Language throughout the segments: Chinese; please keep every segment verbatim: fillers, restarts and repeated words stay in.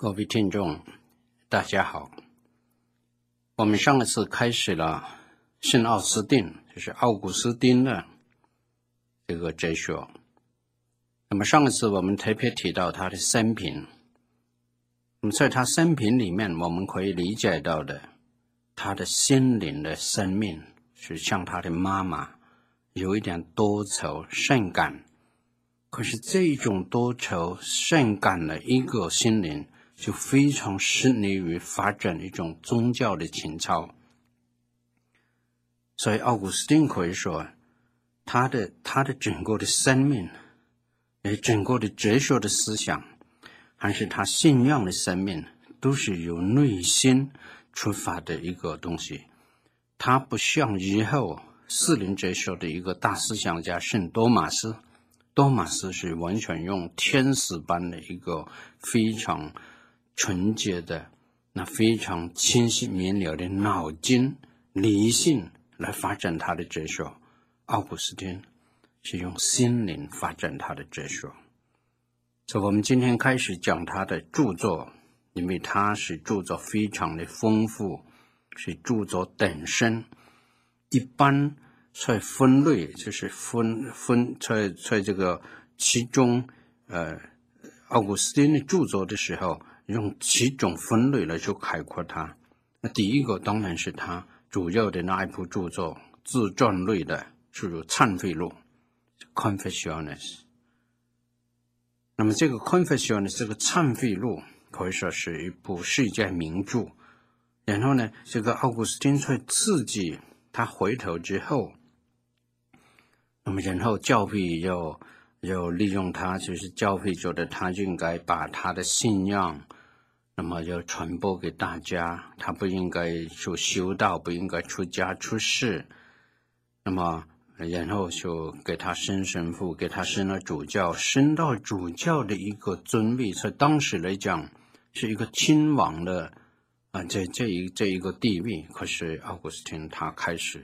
各位听众大家好，我们上一次开始了圣奥斯定，就是奥古斯丁的这个哲学。那么上一次我们特别提到他的生平，那么在他生平里面我们可以理解到的，他的心灵的生命是像他的妈妈有一点多愁善感，可是这种多愁善感的一个心灵就非常适宜于发展一种宗教的情操。所以奥古斯丁可以说他的他的整个的生命，整个的哲学的思想，还是他信仰的生命，都是由内心出发的一个东西。他不像以后四灵哲学的一个大思想家圣多马斯，多马斯是完全用天使般的一个非常纯洁的、那非常清晰明了的脑筋理性来发展他的哲学。奥古斯丁是用心灵发展他的哲学。所以我们今天开始讲他的著作，因为他是著作非常的丰富，是著作等身。一般在分类，就是分分在在这个其中，呃，奥古斯丁的著作的时候，用几种分类来去概括它。那第一个当然是他主要的那一部著作，自传类的，是如《忏悔录》（Confessiones）。那么这个 Confessiones 这个忏悔录可以说是一部世界名著。然后呢，这个奥古斯丁在自己他回头之后，那么然后教会又又利用他，就是教会觉得他应该把他的信仰，那么要传播给大家，他不应该去修道，不应该出家出世，那么然后就给他升神父，给他升了主教，升到主教的一个尊位，在当时来讲是一个亲王的啊，这这一这一个地位。可是奥古斯丁他开始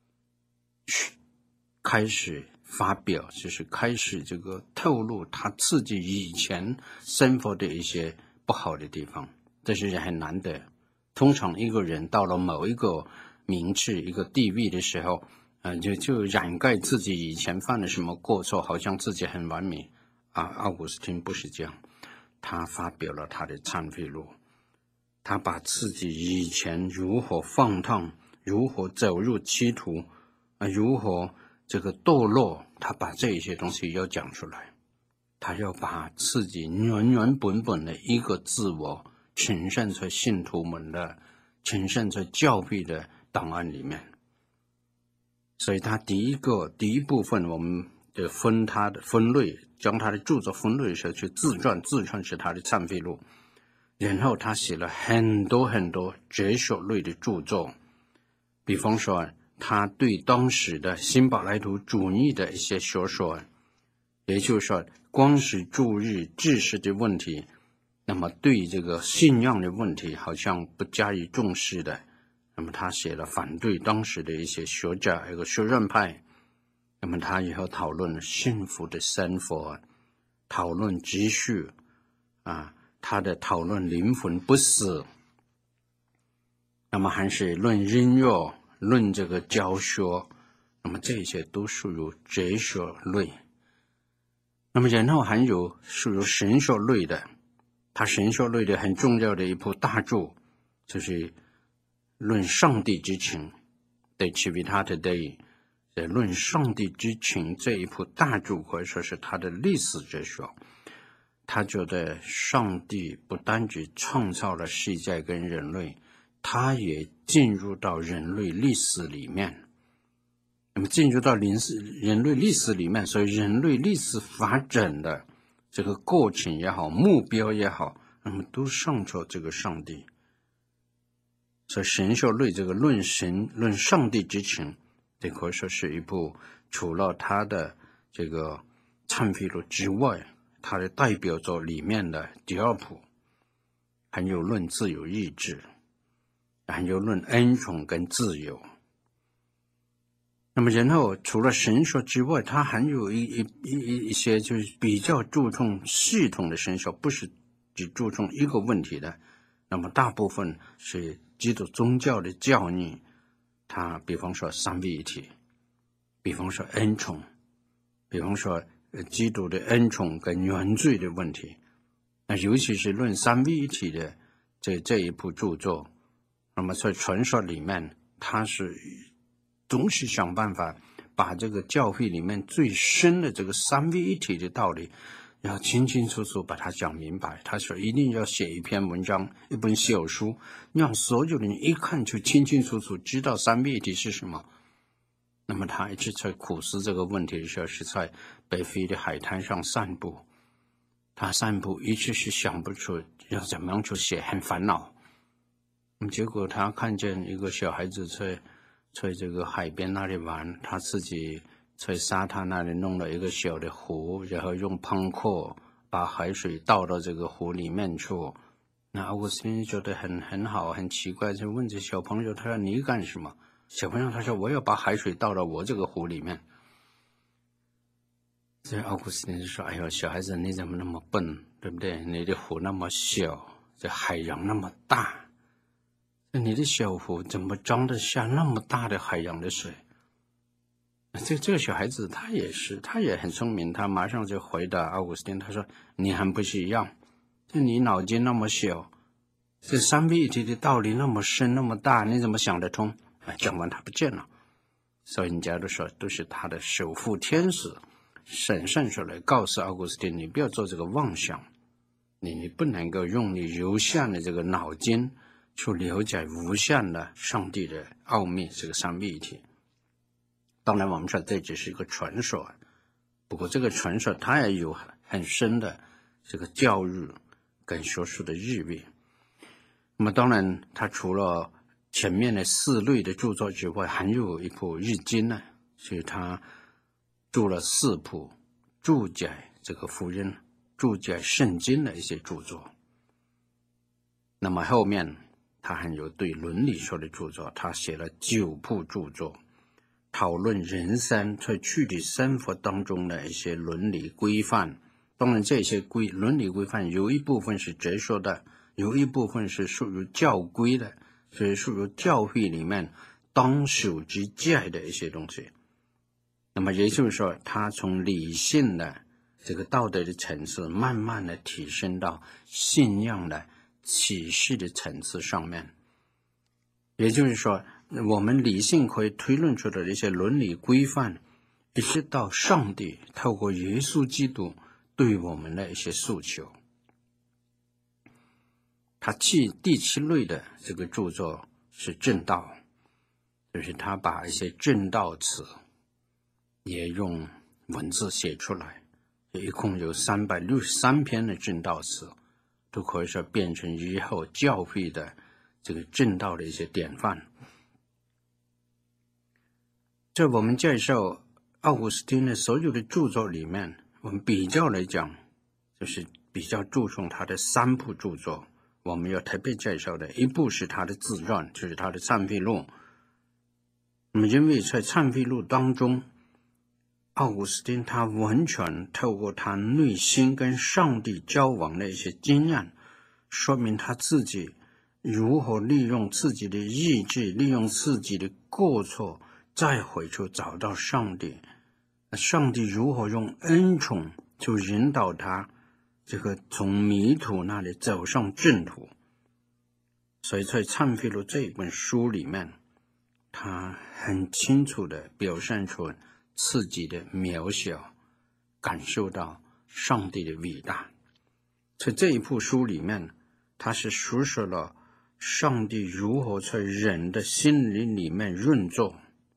开始发表，就是开始这个透露他自己以前生活的一些不好的地方，这是很难得。通常一个人到了某一个名次、一个地位的时候，呃，就就掩盖自己以前犯了什么过错，好像自己很完美啊。奥古斯丁不是这样，他发表了他的忏悔录，他把自己以前如何放荡，如何走入歧途，啊，如何这个堕落，他把这一些东西要讲出来，他要把自己原原本本的一个自我呈现在信徒们的、呈现在教会的档案里面。所以他第一个第一部分，我们的分他的分类，将他的著作分类的时候，去自传，自传是他的忏悔录。然后他写了很多很多哲学类的著作，比方说他对当时的新柏莱图主义的一些学说，也就是说光是注日知识的问题，那么对这个信仰的问题好像不加以重视的，那么他写了反对当时的一些学者，一个学院派。那么他以后讨论幸福的生活，讨论秩序啊，他的讨论灵魂不死，那么还是论音乐，论这个教学，那么这些都属于哲学类。那么然后还有属于神学类的，他神学类的很重要的一部大著，就是论上帝之情 De Civitate Dei， 论上帝之情这一部大著可以说是他的历史哲学。他觉得上帝不单只创造了世界跟人类，他也进入到人类历史里面。那么进入到人类历史里面，所以人类历史发展的这个过程也好，目标也好，那么都上着这个上帝。所以神学类这个论神论上帝之情，这可以说是一部除了他的这个忏悔录之外，他的代表作里面的第二部，还有论自由意志，还有论恩宠跟自由。那么然后除了神学之外，他还有一一一一些就是比较注重系统的神学，不是只注重一个问题的，那么大部分是基督宗教的教义，它比方说三位一体，比方说恩宠，比方说基督的恩宠跟原罪的问题。那尤其是论三位一体的这这一部著作，那么在传说里面，它是总是想办法把这个教会里面最深的这个三位一体的道理要清清楚楚把它讲明白。他说一定要写一篇文章，一本小书，让所有人一看就清清楚楚知道三位一体是什么。那么他一直在苦思这个问题的时候，是在北非的海滩上散步，他散步一直是想不出要怎么样去写，很烦恼。结果他看见一个小孩子在在这个海边那里玩，他自己在沙滩那里弄了一个小的湖，然后用喷口把海水倒到这个湖里面去。那奥古斯丁觉得很很好，很奇怪，就问这小朋友，他说你干什么？小朋友他说我要把海水倒到我这个湖里面。这奥古斯丁就说，哎呦，小孩子你怎么那么笨，对不对？你的湖那么小，这海洋那么大，你的小湖怎么装得下那么大的海洋的水？这这个小孩子他也是，他也很聪明，他马上就回答奥古斯丁，他说你还不是一样，这你脑筋那么小，这三位一体的道理那么深那么大，你怎么想得通？讲完他不见了。所以人家都说都是他的守护天使审慎出来告诉奥古斯丁，你不要做这个妄想，你你不能够用你有限的这个脑筋去了解无限的上帝的奥秘，这个三位一体。当然我们说这只是一个传说，不过这个传说它也有很深的这个教育跟学术的意味。那么当然它除了前面的四类的著作之外，还有一部日经呢，所以他著了四部注解这个福音、注解圣经的一些著作。那么后面他还有对伦理学的著作，他写了九部著作，讨论人生在具体生活当中的一些伦理规范。当然这些规伦理规范有一部分是哲学的，有一部分是属于教规的，所以属于教会里面当守之戒的一些东西。那么也就是说，他从理性的这个道德的层次慢慢的提升到信仰的启示的层次上面。也就是说，我们理性可以推论出的一些伦理规范，一直到上帝透过耶稣基督对我们的一些诉求。他第第七类的这个著作是正道，就是他把一些正道词也用文字写出来，一共有三百六十三篇的正道词，都可以说变成以后教会的这个正道的一些典范。在我们介绍奥古斯丁的所有的著作里面，我们比较来讲，就是比较注重他的三部著作。我们要特别介绍的一部是他的自传，就是他的忏悔录。那么因为在忏悔录当中，奥古斯丁他完全透过他内心跟上帝交往的一些经验，说明他自己如何利用自己的意志，利用自己的过错，再回去找到上帝。上帝如何用恩宠就引导他这个从迷途那里走上正途。所以在忏悔录这本书里面，他很清楚地表现出自己的渺小，感受到上帝的伟大。在这一部书里面，他是述说了上帝如何在人的心灵里面运作。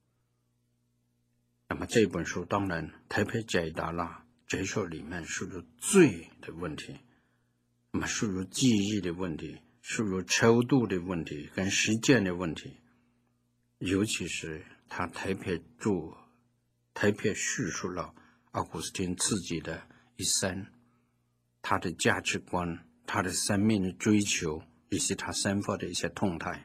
那么这本书当然特别解答了哲学里面属于罪的问题，那么属于记忆的问题，属于抽度的问题跟实践的问题。尤其是他特别注特别叙述了奥古斯丁自己的一生，他的价值观，他的生命的追求，以及他生活的一些动态。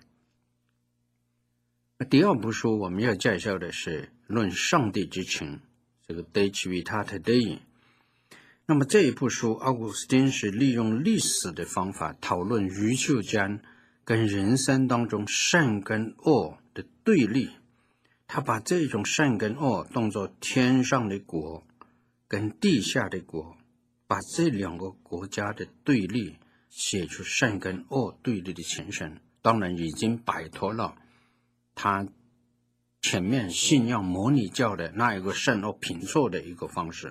第二部书我们要介绍的是论上帝之情，这个 De Civitate Dei。 那么这一部书，奥古斯丁是利用历史的方法讨论宇宙间跟人生当中善跟恶的对立，他把这种善跟恶当作天上的国跟地下的国，把这两个国家的对立写出善跟恶对立的情形，当然已经摆脱了他前面信仰摩尼教的那一个善恶平错的一个方式。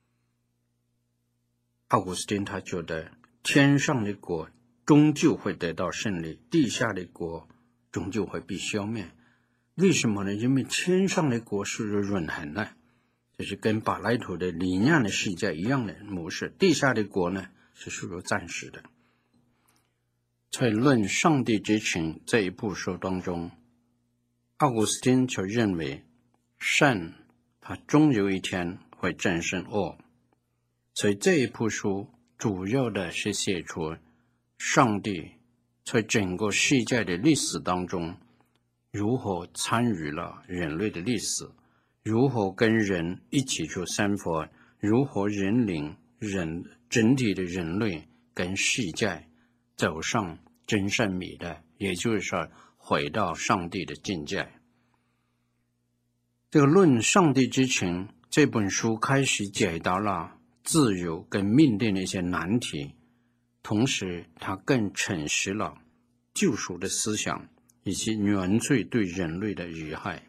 奥古斯丁他觉得天上的国终究会得到胜利，地下的国终究会被消灭。为什么呢？因为天上的国是永恒的，就是跟柏拉图的理念的世界一样的模式，地下的国呢是属于暂时的。在论上帝之情这一部书当中，奥古斯丁就认为善它终有一天会战胜恶，所以这一部书主要的是写出上帝在整个世界的历史当中如何参与了人类的历史，如何跟人一起去生活，如何引领人整体的人类跟世界走上真善美的，也就是说回到上帝的境界。这个论上帝之情这本书开始解答了自由跟命定的一些难题，同时它更阐释了救赎的思想以及原罪对人类的危害。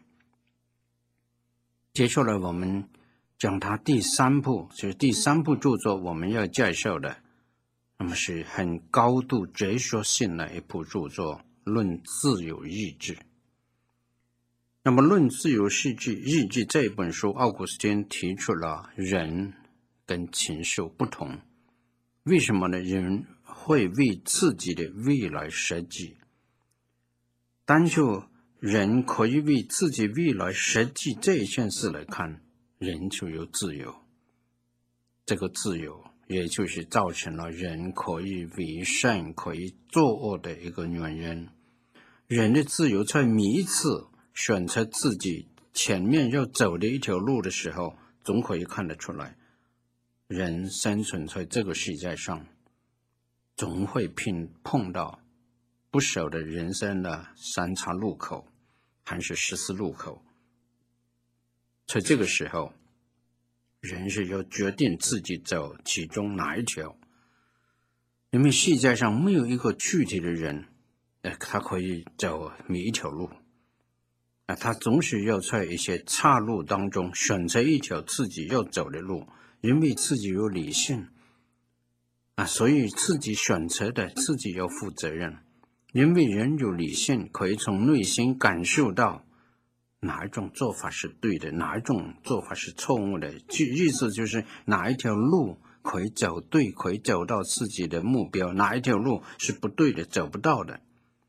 接下来我们讲它第三部，就是第三部著作我们要介绍的，那么是很高度哲学性的一部著作《论自由意志》。那么《论自由意志》意志这本书，奥古斯丁提出了人跟禽兽不同，为什么呢？人会为自己的未来设计，单就人可以为自己未来设计这一件事来看，人就有自由。这个自由也就是造成了人可以为善可以作恶的一个原因。人的自由在每一次选择自己前面要走的一条路的时候，总可以看得出来，人生存在这个世界上总会碰到不少的人生的三岔路口还是十字路口，在这个时候人是要决定自己走其中哪一条，因为世界上没有一个具体的人他可以走每一条路，他总是要在一些岔路当中选择一条自己要走的路，因为自己有理性啊，所以自己选择的自己要负责任。因为人有理性，可以从内心感受到哪一种做法是对的，哪一种做法是错误的，意思就是哪一条路可以走对，可以走到自己的目标，哪一条路是不对的，走不到的。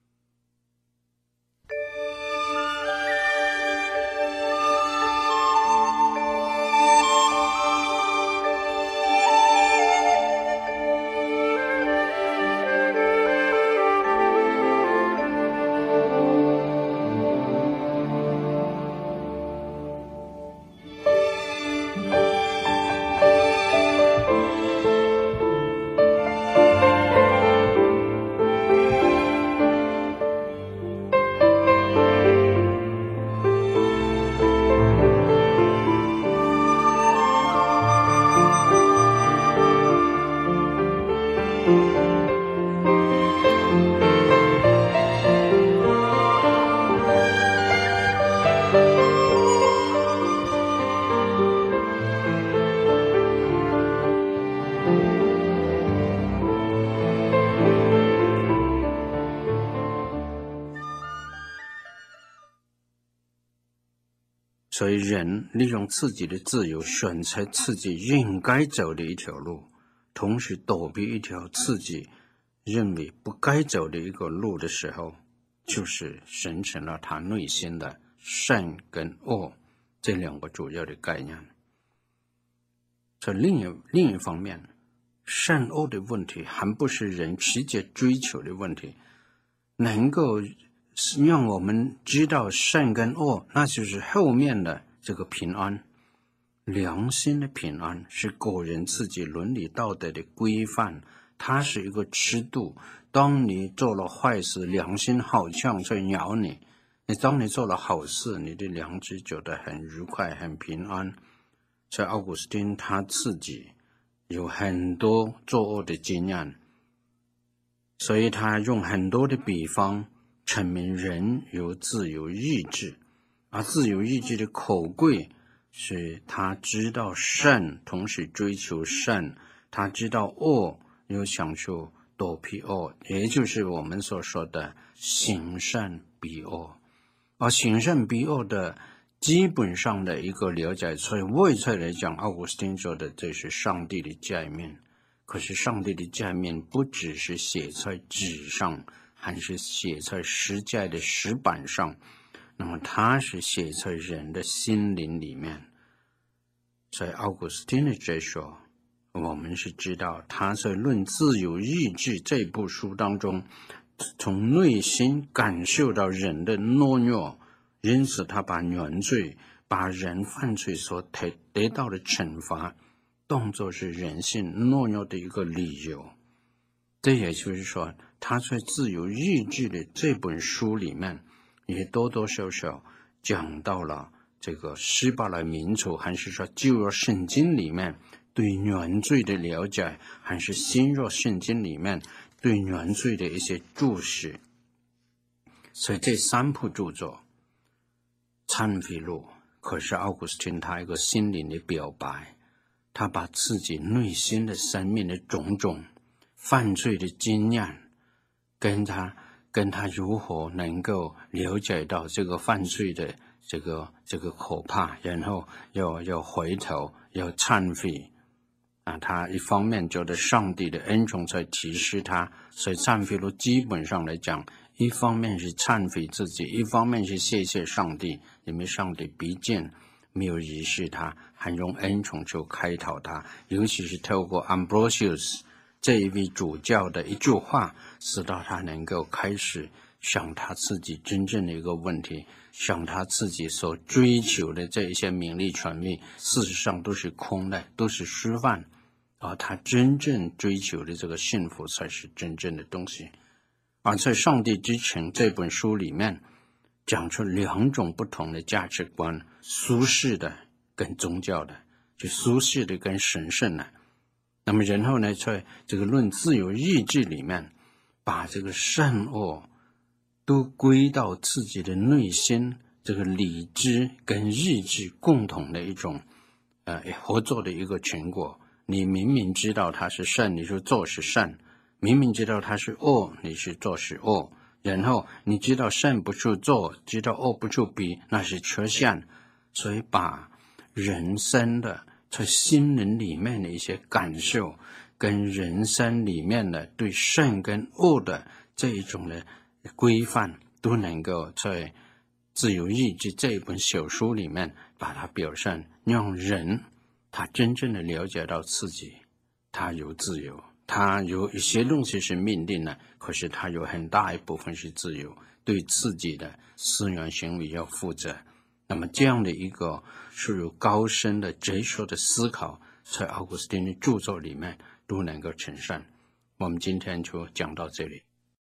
所以人利用自己的自由选择自己应该走的一条路，同时躲避一条自己认为不该走的一个路的时候，就是形成了他内心的善跟恶这两个主要的概念。在另一另一方面，善恶的问题还不是人直接追求的问题，能够让我们知道善跟恶，那就是后面的这个平安。 良心的平安是个人自己伦理道德的规范，它是一个尺度。当你做了坏事，良心好像在咬你；你当你做了好事，你的良知觉得很愉快、很平安。所以奥古斯丁他自己有很多作恶的经验，所以他用很多的比方阐明人有自由意志，而自由意志的可贵是他知道善，同时追求善；他知道恶，又想求躲避恶，也就是我们所说的行善避恶。而行善避恶的基本上的一个了解，所以外在来讲，奥古斯丁说的这是上帝的诫命。可是上帝的诫命不只是写在纸上，还是写在实在的石板上，那么它是写在人的心灵里面。所以奥古斯丁的哲学，我们是知道他在《论自由意志》这部书当中，从内心感受到人的懦弱，因此他把原罪，把人犯罪所得得到的惩罚当作是人性懦弱的一个理由。这也就是说，他在《自由意志》的这本书里面也多多少少讲到了这个希伯来民族，还是说旧约圣经里面对原罪的了解，还是新约圣经里面对原罪的一些注释。所以这三部著作忏悔录，可是奥古斯丁他一个心灵的表白，他把自己内心的生命的种种犯罪的经验，跟他跟他如何能够了解到这个犯罪的这个这个可怕，然后要要回头，要忏悔啊！他一方面觉得上帝的恩宠在提示他，所以忏悔录基本上来讲，一方面是忏悔自己，一方面是谢谢上帝，因为上帝毕竟没有遗失他，还用恩宠就开导他，尤其是透过 Ambrosius 这一位主教的一句话，使到他能够开始想他自己真正的一个问题，想他自己所追求的这一些名利权利，事实上都是空的，都是虚幻，而他真正追求的这个幸福才是真正的东西。而在《上帝之城》这本书里面，讲出两种不同的价值观，俗世的跟宗教的，就俗世的跟神圣的。那么然后呢，在这个《论自由意志》里面，把这个善恶都归到自己的内心，这个理智跟意志共同的一种呃合作的一个成果。你明明知道它是善，你就做是善；明明知道它是恶，你是做是恶。然后你知道善不去做，知道恶不去比，那是缺陷。所以把人生的在心灵里面的一些感受，跟人生里面的对善跟恶的这一种的规范，都能够在《自由意志》这一本小书里面把它表现，让人他真正的了解到自己，他有自由，他有一些东西是命定的，可是他有很大一部分是自由，对自己的思源行为要负责。那么这样的一个是有高深的哲学的思考，在奥古斯丁的著作里面都能够呈现。我们今天就讲到这里。